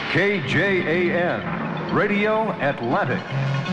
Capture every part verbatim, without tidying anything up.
K J A N, Radio Atlantic.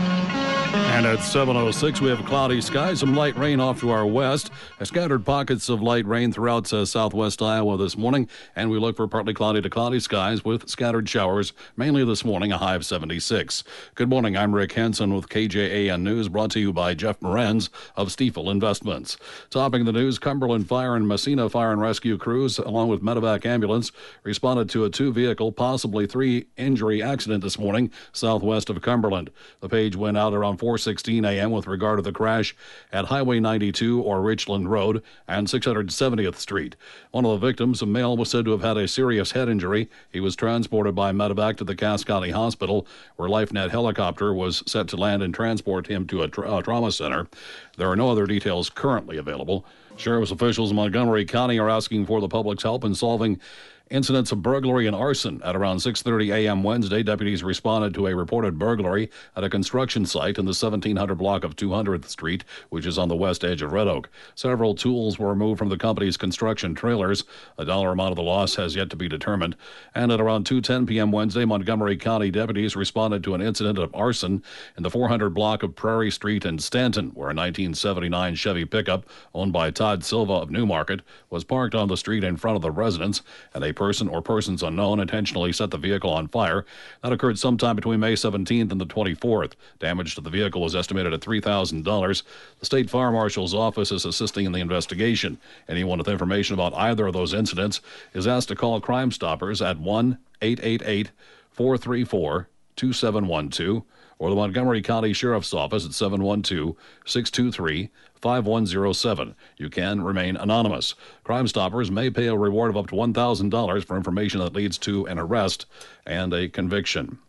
And at seven oh six, we have cloudy skies, some light rain off to our west. Scattered pockets of light rain throughout uh, southwest Iowa this morning. And we look for partly cloudy to cloudy skies with scattered showers, mainly this morning, a high of seventy-six. Good morning, I'm Rick Henson with K J A N News, brought to you by Jeff Morenz of Stiefel Investments. Topping the news, Cumberland Fire and Messina Fire and Rescue crews, along with Medevac Ambulance, responded to a two-vehicle, possibly three-injury accident this morning southwest of Cumberland. The page went out around four sixteen a.m. with regard to the crash at Highway ninety-two or Richland Road and six hundred seventieth Street. One of the victims, a male, was said to have had a serious head injury. He was transported by medevac to the Cass County Hospital, where LifeNet helicopter was set to land and transport him to a tra- uh, trauma center. There are no other details currently available. Sheriff's officials in Montgomery County are asking for the public's help in solving incidents of burglary and arson. At around six thirty a.m. Wednesday, deputies responded to a reported burglary at a construction site in the seventeen hundred block of two hundredth Street, which is on the west edge of Red Oak. Several tools were removed from the company's construction trailers. The dollar amount of the loss has yet to be determined. And at around two ten p.m. Wednesday, Montgomery County deputies responded to an incident of arson in the four hundred block of Prairie Street in Stanton, where a nineteen seventy-nine Chevy pickup owned by Todd Silva of Newmarket was parked on the street in front of the residence, and a person or persons unknown intentionally set the vehicle on fire. That occurred sometime between May seventeenth and the twenty-fourth. Damage to the vehicle was estimated at three thousand dollars. The State Fire Marshal's office is assisting in the investigation. Anyone with information about either of those incidents is asked to call Crime Stoppers at one eight eight eight, four three four, two seven one two or the Montgomery County Sheriff's Office at seven one two, six two three, five one zero seven. You can remain anonymous. Crime Stoppers may pay a reward of up to one thousand dollars for information that leads to an arrest and a conviction.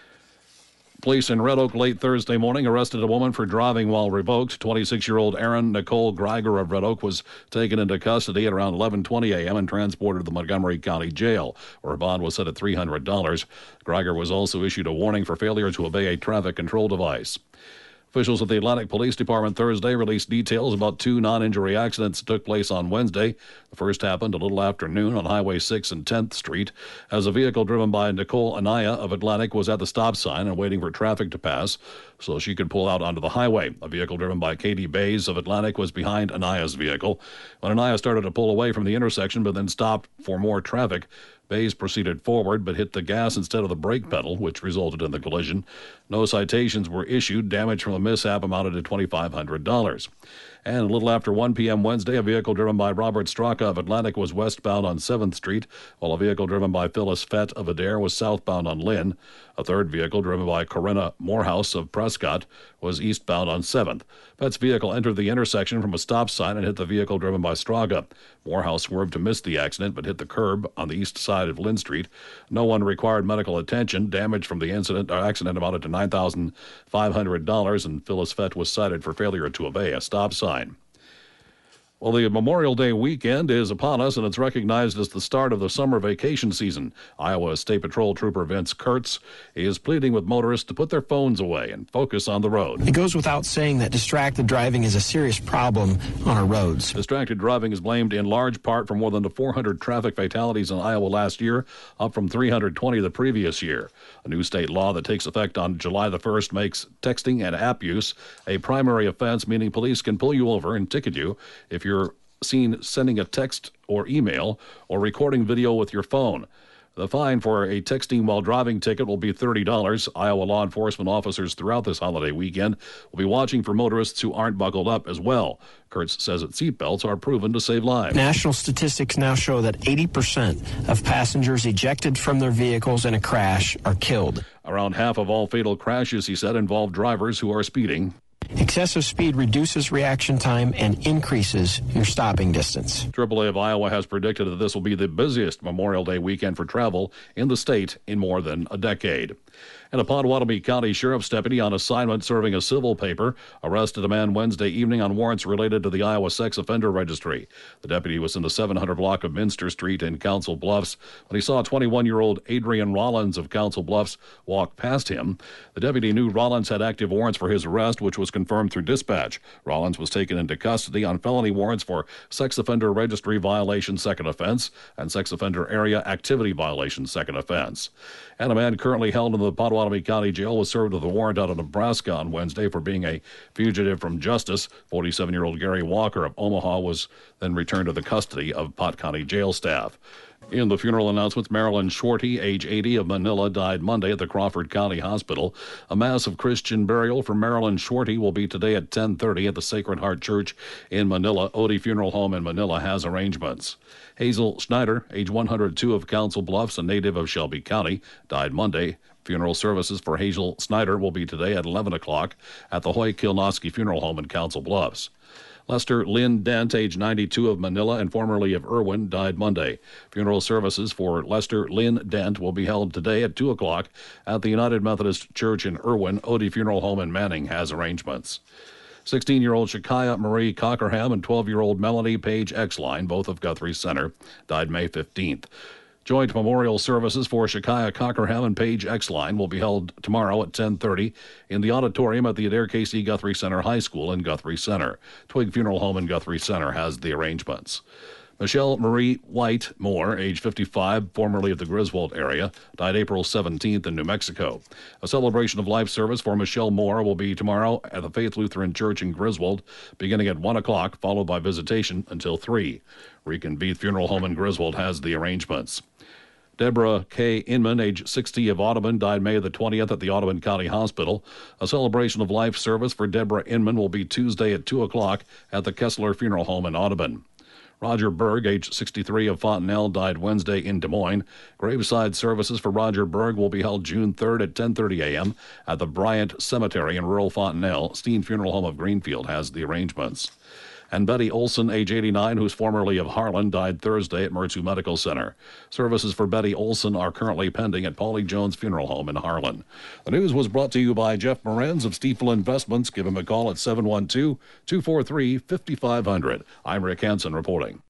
Police in Red Oak late Thursday morning arrested a woman for driving while revoked. twenty-six-year-old Erin Nicole Greiger of Red Oak was taken into custody at around eleven twenty a.m. and transported to the Montgomery County Jail, where a bond was set at three hundred dollars. Greiger was also issued a warning for failure to obey a traffic control device. Officials at the Atlantic Police Department Thursday released details about two non-injury accidents that took place on Wednesday. The first happened a little after noon on Highway six and tenth Street, as a vehicle driven by Nicole Anaya of Atlantic was at the stop sign and waiting for traffic to pass so she could pull out onto the highway. A vehicle driven by Katie Bays of Atlantic was behind Anaya's vehicle. When Anaya started to pull away from the intersection but then stopped for more traffic, Bays proceeded forward but hit the gas instead of the brake pedal, which resulted in the collision. No citations were issued. Damage from the mishap amounted to two thousand five hundred dollars. And a little after one p.m. Wednesday, a vehicle driven by Robert Straka of Atlantic was westbound on seventh Street, while a vehicle driven by Phyllis Fett of Adair was southbound on Lynn. A third vehicle driven by Corinna Morehouse of Prescott was eastbound on seventh. Fett's vehicle entered the intersection from a stop sign and hit the vehicle driven by Straka. Morehouse swerved to miss the accident but hit the curb on the east side of Lynn Street. No one required medical attention. Damage from the incident or accident amounted to nine thousand five hundred dollars, and Phyllis Fett was cited for failure to obey a stop sign. Well, the Memorial Day weekend is upon us, and it's recognized as the start of the summer vacation season. Iowa State Patrol Trooper Vince Kurtz is pleading with motorists to put their phones away and focus on the road. It goes without saying that distracted driving is a serious problem on our roads. Distracted driving is blamed in large part for more than four hundred traffic fatalities in Iowa last year, up from three hundred twenty the previous year. A new state law that takes effect on July the first makes texting and app use a primary offense, meaning police can pull you over and ticket you if you're seen sending a text or email or recording video with your phone. The fine for a texting while driving ticket will be thirty dollars. Iowa law enforcement officers throughout this holiday weekend will be watching for motorists who aren't buckled up as well. Kurtz says that seatbelts are proven to save lives. National statistics now show that eighty percent of passengers ejected from their vehicles in a crash are killed. Around half of all fatal crashes, he said, involve drivers who are speeding. Excessive speed reduces reaction time and increases your stopping distance. triple A of Iowa has predicted that this will be the busiest Memorial Day weekend for travel in the state in more than a decade. And a Pottawatomie County Sheriff's deputy on assignment serving a civil paper arrested a man Wednesday evening on warrants related to the Iowa Sex Offender Registry. The deputy was in the seven hundred block of Minster Street in Council Bluffs when he saw twenty-one-year-old Adrian Rollins of Council Bluffs walk past him. The deputy knew Rollins had active warrants for his arrest, which was was confirmed through dispatch. Rollins was taken into custody on felony warrants for sex offender registry violation second offense and sex offender area activity violation second offense. And a man currently held in the Pottawatomie County Jail was served with a warrant out of Nebraska on Wednesday for being a fugitive from justice. forty-seven-year-old Gary Walker of Omaha was then returned to the custody of Pot County jail staff. In the funeral announcements, Marilyn Shorty, age eighty, of Manila, died Monday at the Crawford County Hospital. A mass of Christian burial for Marilyn Shorty will be today at ten thirty at the Sacred Heart Church in Manila. Odie Funeral Home in Manila has arrangements. Hazel Schneider, age one hundred two, of Council Bluffs, a native of Shelby County, died Monday. Funeral services for Hazel Snyder will be today at eleven o'clock at the Hoy Kilnosky Funeral Home in Council Bluffs. Lester Lynn Dent, age ninety-two, of Manila and formerly of Irwin, died Monday. Funeral services for Lester Lynn Dent will be held today at two o'clock at the United Methodist Church in Irwin. Odie Funeral Home in Manning has arrangements. sixteen-year-old Shakaya Marie Cockerham and twelve-year-old Melanie Page Exline, both of Guthrie Center, died May fifteenth. Joint memorial services for Shakaya Cockerham and Paige Exline will be held tomorrow at ten thirty in the auditorium at the Adair Casey Guthrie Center High School in Guthrie Center. Twig Funeral Home in Guthrie Center has the arrangements. Michelle Marie White Moore, age fifty-five, formerly of the Griswold area, died April seventeenth in New Mexico. A celebration of life service for Michelle Moore will be tomorrow at the Faith Lutheran Church in Griswold, beginning at one o'clock, followed by visitation until three. Rican Beath Funeral Home in Griswold has the arrangements. Deborah K. Inman, age sixty, of Audubon, died May the twentieth at the Audubon County Hospital. A celebration of life service for Deborah Inman will be Tuesday at two o'clock at the Kessler Funeral Home in Audubon. Roger Berg, age sixty-three, of Fontenelle, died Wednesday in Des Moines. Graveside services for Roger Berg will be held June third at ten thirty a.m. at the Bryant Cemetery in rural Fontenelle. Steen Funeral Home of Greenfield has the arrangements. And Betty Olson, age eighty-nine, who's formerly of Harlan, died Thursday at Mertzu Medical Center. Services for Betty Olson are currently pending at Paulie Jones Funeral Home in Harlan. The news was brought to you by Jeff Morenz of Stiefel Investments. Give him a call at seven one two, two four three, five five zero zero. I'm Rick Hansen reporting.